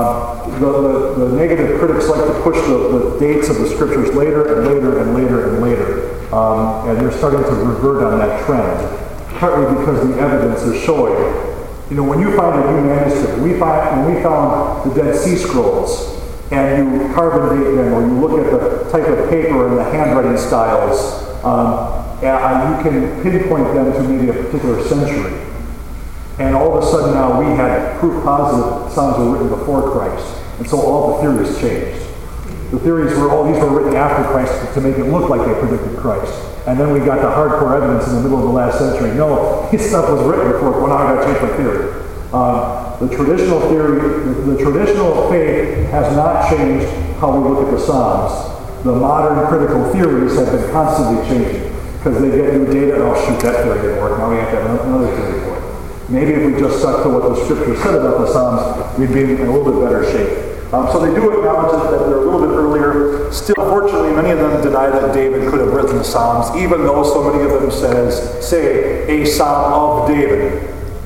Speaker 1: The negative critics like to push the dates of the scriptures later and later and later and later. And they're starting to revert on that trend, partly because the evidence is showing. When you find a new manuscript, when we found the Dead Sea Scrolls, and you carbon date them, or you look at the type of paper and the handwriting styles, and you can pinpoint them to maybe a particular century. And all of a sudden now we had proof positive Psalms were written before Christ. And so all the theories changed. The theories were, these were written after Christ to make it look like they predicted Christ. And then we got the hardcore evidence in the middle of the last century. No, this stuff was written before. Well, now I got to change my theory. The traditional theory, the traditional faith has not changed how we look at the Psalms. The modern critical theories have been constantly changing because they get new data. Oh shoot, that theory didn't work. Now we have to have another theory for it. Maybe if we just stuck to what the Scripture said about the Psalms, we'd be in a little bit better shape. So they do acknowledge that they're a little bit earlier. Still, fortunately, many of them deny that David could have written the Psalms, even though so many of them say a Psalm of David.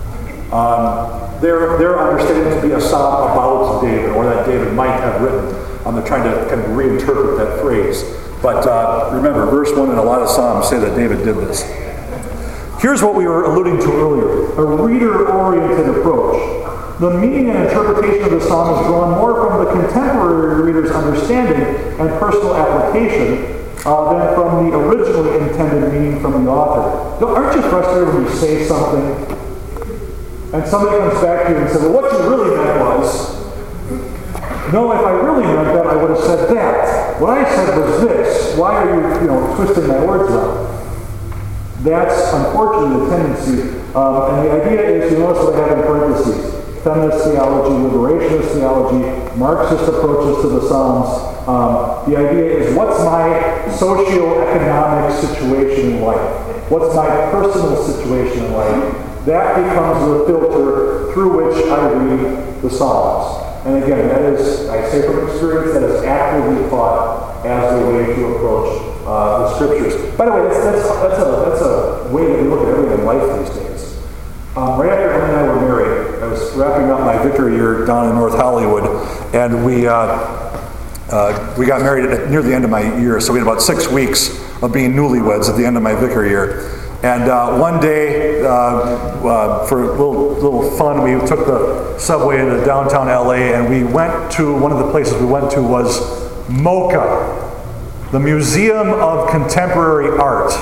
Speaker 1: They're understanding to be a Psalm about David, or that David might have written. They're trying to kind of reinterpret that phrase. But remember, verse 1 in a lot of Psalms say that David did this. Here's what we were alluding to earlier, a reader-oriented approach. The meaning and interpretation of the Psalm is drawn more from the contemporary reader's understanding and personal application than from the originally intended meaning from the author. Aren't you frustrated when you say something and somebody comes back to you and says, well, what you really meant was, no, if I really meant that, I would have said that. What I said was this. Why are you, twisting my words around? That's unfortunately the tendency. And the idea is, you notice what I have in parentheses. Feminist theology, liberationist theology, Marxist approaches to the Psalms. The idea is, what's my socio-economic situation in life? What's my personal situation in life? That becomes the filter through which I read the Psalms. And again, that is, I say from experience, that is actively taught as the way to approach the Scriptures. By the way, that's a way that we look at everything in life these days. Right after Ellen and I were married, I was wrapping up my vicar year down in North Hollywood, and we got married near the end of my year, so we had about 6 weeks of being newlyweds at the end of my vicar year. And one day, for a little fun, we took the subway into downtown LA, and we went to, one of the places we went to was MoCA, the Museum of Contemporary Art.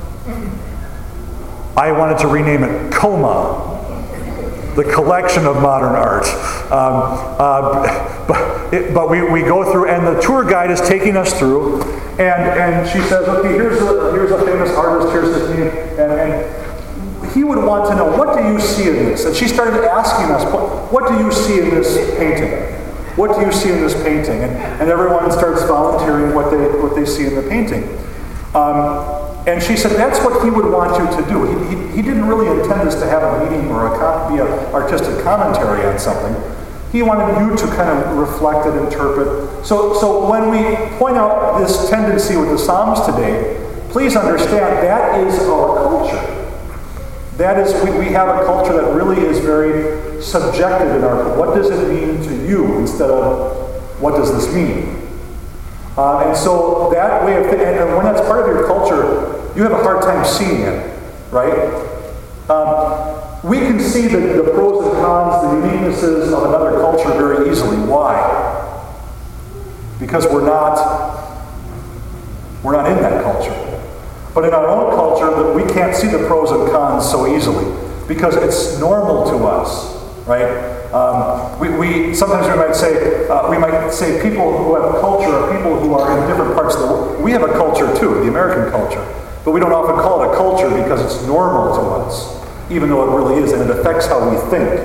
Speaker 1: I wanted to rename it COMA, the Collection of Modern Art. But we go through, and the tour guide is taking us through, and she says, okay, here's a famous artist, here's his name, and he would want to know, what do you see in this? And she started asking us, what do you see in this painting? What do you see in this painting? And everyone starts volunteering what they see in the painting. And she said, that's what he would want you to do. He didn't really intend this to have a meaning or be an artistic commentary on something. He wanted you to kind of reflect and interpret. So when we point out this tendency with the Psalms today, please understand that is our culture. That is, we have a culture that really is very subjective in our, what does it mean to you, instead of what does this mean? And so that way of thinking, and when that's part of your culture, you have a hard time seeing it, right? We can see the pros and cons, the uniquenesses of another culture very easily. Why? Because we're not in that culture. But in our own culture, we can't see the pros and cons so easily because it's normal to us, right? Sometimes we might say people who have culture are people who are in different parts of the world. We have a culture too, the American culture, but we don't often call it a culture because it's normal to us, even though it really is, and it affects how we think.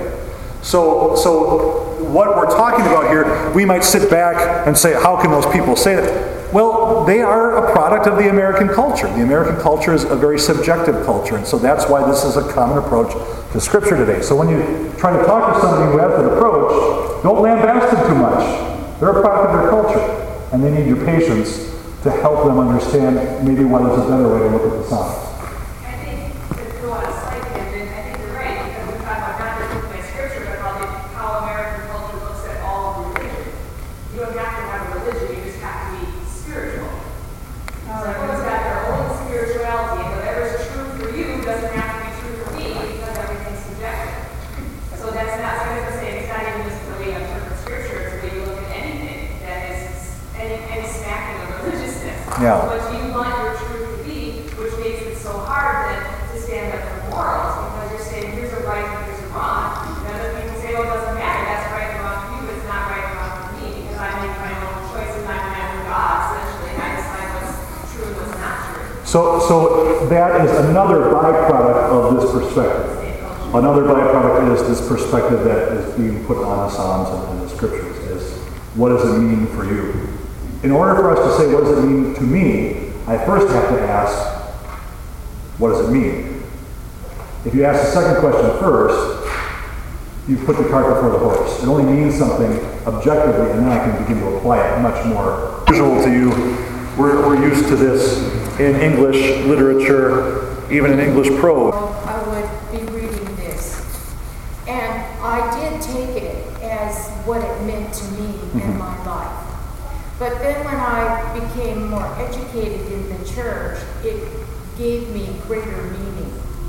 Speaker 1: So what we're talking about here, we might sit back and say, how can those people say that? Well, they are a product of the American culture. The American culture is a very subjective culture, and so that's why this is a common approach to Scripture today. So when you're trying to talk to somebody who has that approach, don't lambast them too much. They're a product of their culture, and they need your patience to help them understand maybe what is a better way to look at the Psalms.
Speaker 6: I think, to go on a slight tangent, I think you're right, because we talk about not just looking at Scripture, but how American culture looks at all of religion. You don't have to have a religion, you just have to be spiritual. So everyone's got their own spirituality, and whatever's true for you doesn't have to be true for me, because everything's subjective. So that's not, I was going to say, it's not even just the way you interpret Scripture, it's the way you look at anything that is any smacking of religiousness.
Speaker 1: Yeah.
Speaker 6: What do you want your truth to be, which makes it so hard then to stand up for morals, because you're saying here's a right and here's a wrong. And other people say, oh, it doesn't matter, that's right and wrong for you, but it's not right and wrong for me, because I make my own choices and I'm not God, essentially, and I decide what's true and what's not true.
Speaker 1: So that is another byproduct of this perspective. Another byproduct is this perspective that is being put on the Psalms and the Scriptures is, what does it mean for you? In order for us to say, what does it mean to me, I first have to ask, what does it mean? If you ask the second question first, you put the cart before the horse. It only means something objectively, and then I can begin to apply it much more visual to you. We're used to this in English literature, even in English prose.
Speaker 7: I would be reading this, and I did take it as what it meant to me in my life. But then when I became more educated in the church, it gave me greater meaning.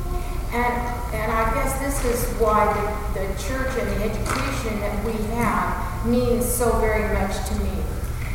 Speaker 7: And I guess this is why the church and the education that we have means so very much to me.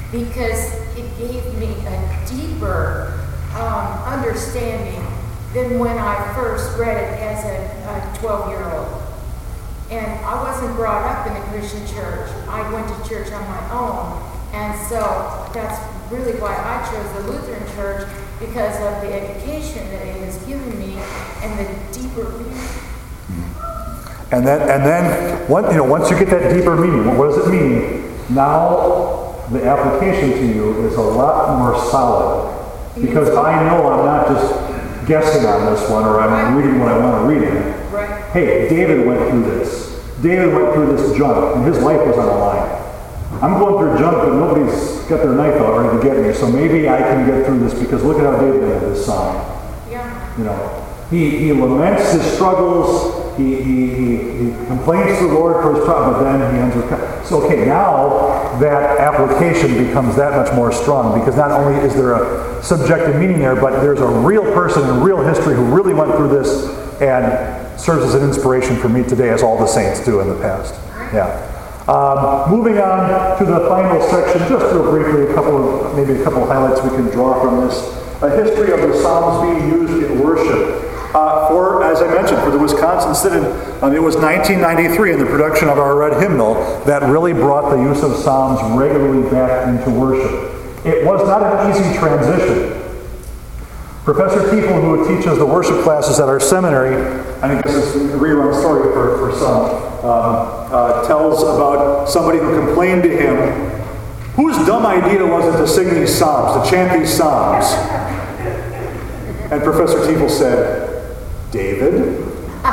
Speaker 7: because it gave me a deeper understanding than when I first read it as a 12-year-old. And I wasn't brought up in a Christian church. I went to church on my own. And so that's really why I chose the Lutheran Church, because of the education that it has given me and the deeper meaning.
Speaker 1: And then once you get that deeper meaning, what does it mean? Now the application to you is a lot more solid. Because I know I'm not just guessing on this one, or I'm reading what I want to read in it.
Speaker 7: Right.
Speaker 1: Hey, David went through this. David went through this junk, and his life was on the line. I'm going through junk, but nobody's got their knife out ready to get me, so maybe I can get through this, because look at how David ended this psalm.
Speaker 7: Yeah.
Speaker 1: He laments his struggles, he complains to the Lord for his problem, but then he ends with... So, okay, now that application becomes that much more strong, because not only is there a subjective meaning there, but there's a real person in real history who really went through this and serves as an inspiration for me today, as all the saints do in the past. Yeah. Moving on to the final section, just real briefly, maybe a couple of highlights we can draw from this. A history of the Psalms being used in worship. As I mentioned, for the Wisconsin Synod, it was 1993 in the production of our red hymnal that really brought the use of Psalms regularly back into worship. It was not an easy transition. Professor Tiefel, who teaches the worship classes at our seminary, I think this is a rerun story for some, tells about somebody who complained to him, whose dumb idea was it to sing these psalms, to chant these psalms? And Professor Tiefel said, David?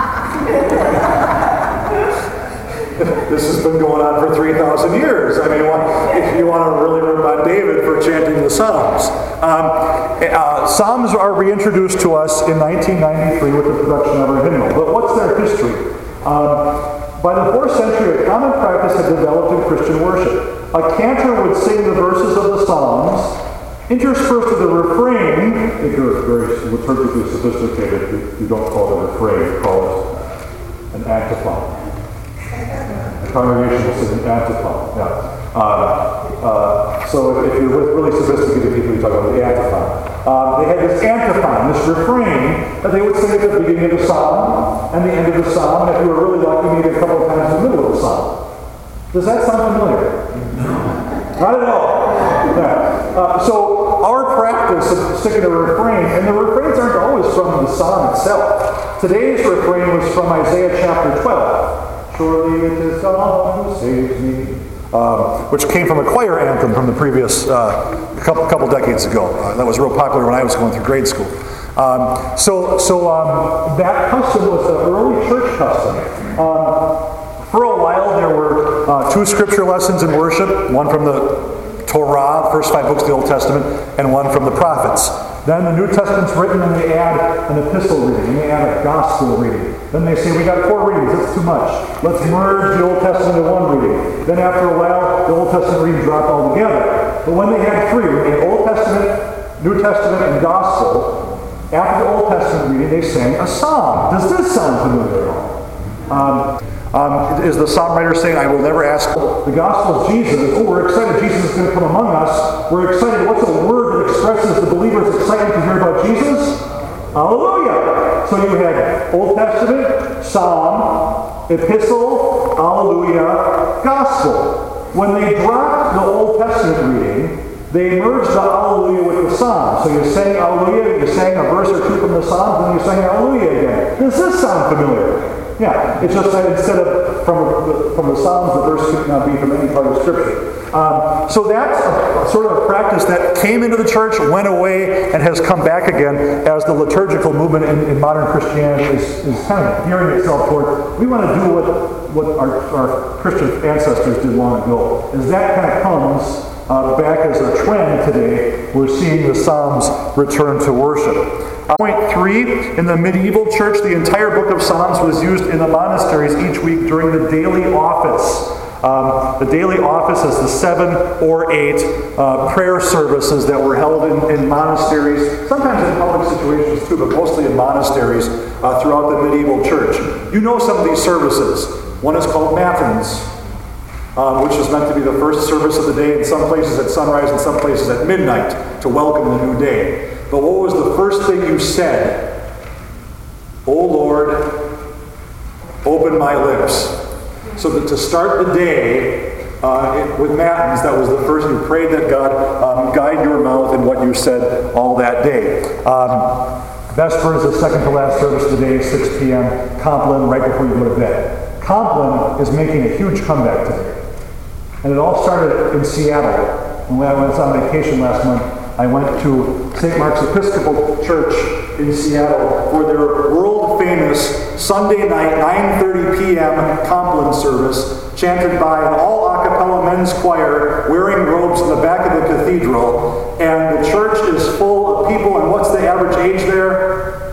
Speaker 1: This has been going on for 3,000 years. I mean, if you want to really learn about David for chanting the Psalms. Psalms are reintroduced to us in 1993 with the production of our hymnal. But what's their history? By the 4th century, a common practice had developed in Christian worship. A cantor would sing the verses of the Psalms, interspersed with a refrain. If you're very liturgically sophisticated, you don't call it a refrain, you call it an antiphon. The congregation will sing an antiphon. Yeah. So if you're with really sophisticated people, you talk about the antiphon. They had this antiphon, this refrain, that they would sing at the beginning of the psalm and the end of the psalm, and if you were really lucky, maybe a couple of times in the middle of the psalm. Does that sound familiar? No. Not at all. Yeah. So our practice of singing a refrain, and the refrains aren't always from the psalm itself. Today's refrain was from Isaiah chapter 12. Surely it is God who saves me. Which came from a choir anthem from the previous couple decades ago. That was real popular when I was going through grade school. So that custom was an early church custom. For a while there were 2 scripture lessons in worship, one from the Torah, the first 5 books of the Old Testament, and one from the prophets. Then the New Testament's written and they add an epistle reading, and they add a gospel reading. Then they say, we got 4 readings, that's too much. Let's merge the Old Testament into 1 reading. Then after a while, the Old Testament reading dropped altogether. But when they had 3, when they had Old Testament, New Testament, and gospel, after the Old Testament reading, they sang a psalm. Does this sound familiar at all? Is the psalm writer saying, I will never ask the gospel of Jesus? Oh, we're excited Jesus is going to come among us. We're excited. What's a word that expresses the believer's excitement to hear about Jesus? Hallelujah. So you had Old Testament, psalm, epistle, hallelujah, gospel. When they dropped the Old Testament reading, they merged the hallelujah with the psalm. So you sang hallelujah, you sang a verse or 2 from the psalms, and you sang hallelujah again. Does this sound familiar? Yeah, it's just that instead of from the Psalms, the verse could not be from any part of Scripture. So that's a sort of a practice that came into the church, went away, and has come back again as the liturgical movement in modern Christianity is kind of gearing itself toward, we want to do what our Christian ancestors did long ago. As that kind of comes back as a trend today, we're seeing the Psalms return to worship. Point 3, in the medieval church, the entire book of Psalms was used in the monasteries each week during the daily office. The daily office is the 7 or 8 prayer services that were held in monasteries, sometimes in public situations too, but mostly in monasteries throughout the medieval church. You know some of these services. One is called Matins. which is meant to be the first service of the day, in some places at sunrise, in some places at midnight, to welcome the new day. But what was the first thing you said? "O Lord, open my lips." So that to start the day with matins, that was the first. You prayed that God guide your mouth in what you said all that day. Vespers, the second to last service of the day, 6 p.m. Compline, right before you go to bed. Compline is making a huge comeback today. And it all started in Seattle. When I was on vacation last month, I went to St. Mark's Episcopal Church in Seattle for their world-famous Sunday night, 9:30 p.m. Compline service, chanted by an all-a-cappella men's choir wearing robes in the back of the cathedral. And the church is full of people, and what's the average age there?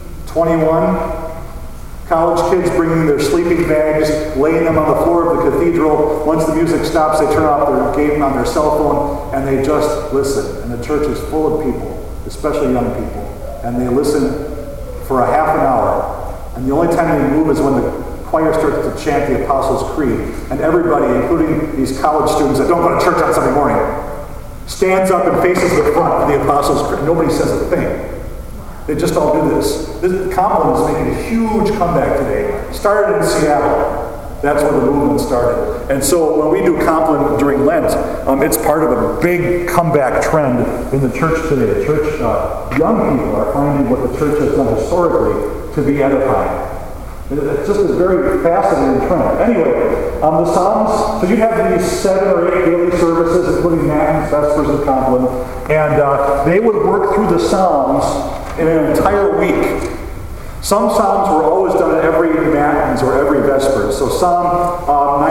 Speaker 1: 21. College kids bringing their sleeping bags, laying them on the floor of the cathedral. Once the music stops, they turn off their game on their cell phone, and they just listen. And the church is full of people, especially young people. And they listen for a half an hour. And the only time they move is when the choir starts to chant the Apostles' Creed. And everybody, including these college students that don't go to church on Sunday morning, stands up and faces the front for the Apostles' Creed. Nobody says a thing. They just all do this. Compline is making a huge comeback today. Started in Seattle. That's where the movement started. And so when we do Compline during Lent, it's part of a big comeback trend in the church today. The church, young people are finding what the church has done historically to be edifying. It's just a very fascinating trend. Anyway, the Psalms, so you have these 7 or 8 daily services, including Matins, Vespers, and Compline, and they would work through the Psalms in an entire week. Some Psalms were always done at every Matins or every Vespers. So Psalm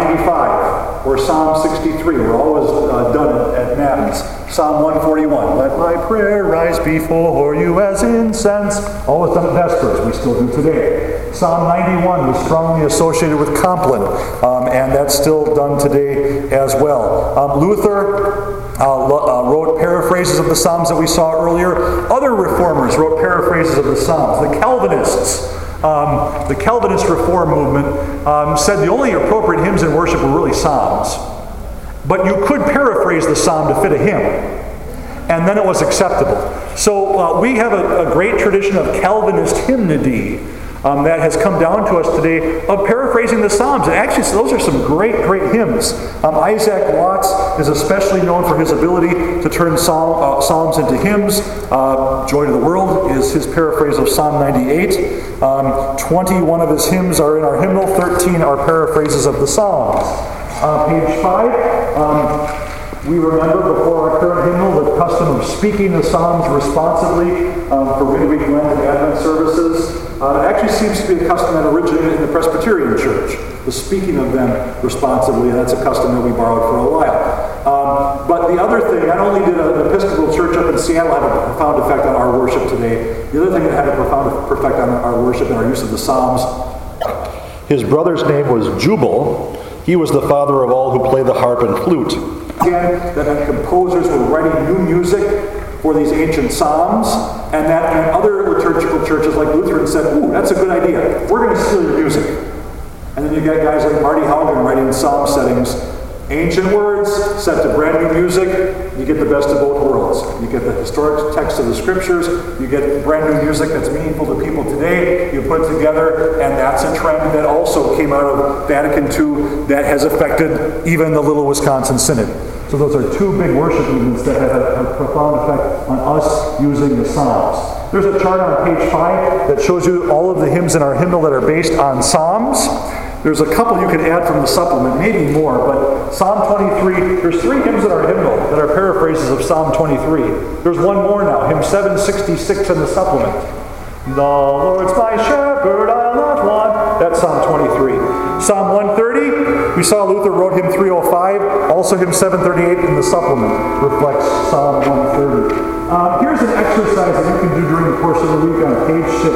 Speaker 1: 95 or Psalm 63 were always done at Matins. Psalm 141, let my prayer rise before you as incense. Always done at Vespers. We still do today. Psalm 91 was strongly associated with Compline, and that's still done today as well. Luther wrote paraphrases of the Psalms that we saw earlier. Other reformers wrote paraphrases of the Psalms. The Calvinists, the Calvinist Reform movement, said the only appropriate hymns in worship were really Psalms. But you could paraphrase the Psalm to fit a hymn, and then it was acceptable. So we have a great tradition of Calvinist hymnody that has come down to us today of paraphrasing the Psalms. And actually, so those are some great hymns. Isaac Watts is especially known for his ability to turn Psalms into hymns. Joy to the World is his paraphrase of Psalm 98. 21 of his hymns are in our hymnal. 13 are paraphrases of the Psalms. Page 5. We remember before our current hymnal the custom of speaking the Psalms responsibly for midweek Lent and Advent services. It actually seems to be a custom that originated in the Presbyterian Church, the speaking of them responsibly, and that's a custom that we borrowed for a while. But the other thing, not only did an Episcopal church up in Seattle have a profound effect on our worship today, the other thing that had a profound effect on our worship and our use of the Psalms, his brother's name was Jubal. He was the father of all who play the harp and flute. Again, that composers were writing new music for these ancient psalms, and that and other liturgical churches like Lutheran said, ooh, that's a good idea. We're going to steal your music. And then you got guys like Marty Haugen writing psalm settings, ancient words set to brand new music. You get the best of both worlds. You get the historic text of the scriptures, you get brand new music that's meaningful to people today, you put it together, and that's a trend that also came out of Vatican II that has affected even the Little Wisconsin Synod. So those are two big worship movements that have a profound effect on us using the Psalms. There's a chart on page 5 that shows you all of the hymns in our hymnal that are based on Psalms. There's a couple you can add from the supplement, maybe more, but Psalm 23, there's 3 hymns in our hymnal that are paraphrases of Psalm 23. There's one more now, hymn 766 in the supplement. The Lord's my shepherd, I'll not want. That's Psalm 23. Psalm 130, we saw Luther wrote hymn 305. Also hymn 738 in the supplement reflects Psalm 130. Here's an exercise that you can do during the course of the week on page 6.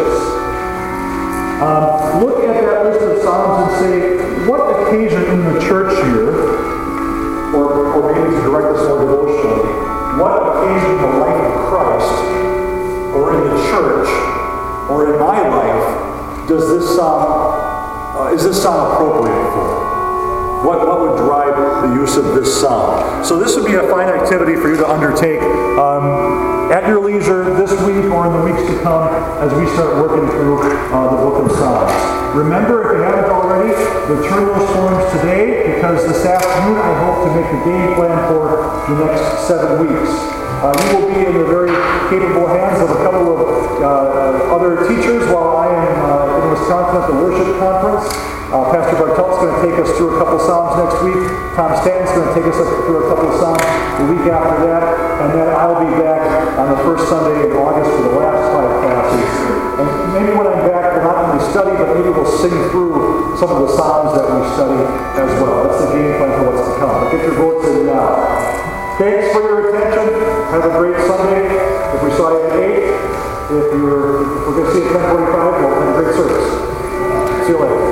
Speaker 1: Look at that list of Psalms and say, what occasion in the church here, or maybe to direct this more devotionally, what occasion in the life of Christ, or in the church, or in my life, does this psalm, is this psalm appropriate for? What would drive the use of this psalm. So this would be a fine activity for you to undertake at your leisure this week or in the weeks to come as we start working through the book of Psalms. Remember, if you haven't already, return those forms today because this afternoon I hope to make the game plan for the next 7 weeks. You will be in the very capable hands of a couple of other teachers while I am in Wisconsin at the worship conference. Pastor Bartelt's going to take us through a couple Psalms next week. Tom Stanton's going to take us through a couple Psalms the week after that. And then I'll be back on the first Sunday in August for the last 5 classes. And maybe when I'm back, we'll not only study, but maybe we'll sing through some of the Psalms that we study as well. That's the game plan for what's to come. But get your votes in now. Thanks for your attention. Have a great Sunday. If we saw you at 8, if we're going to see you at 10:45, we'll have a great service. See you later.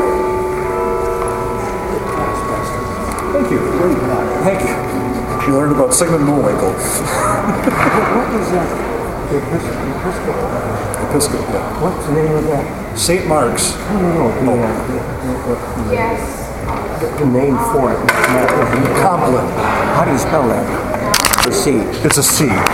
Speaker 1: Thank you. Thank you. You learned about Sigmund Mowinkle.
Speaker 2: What is that?
Speaker 1: Episcopal, yeah.
Speaker 2: What's the name of that?
Speaker 1: St. Mark's.
Speaker 2: No.
Speaker 7: Yes.
Speaker 2: The name for it.
Speaker 1: Compline.
Speaker 2: How do you spell that? The C.
Speaker 1: It's a C.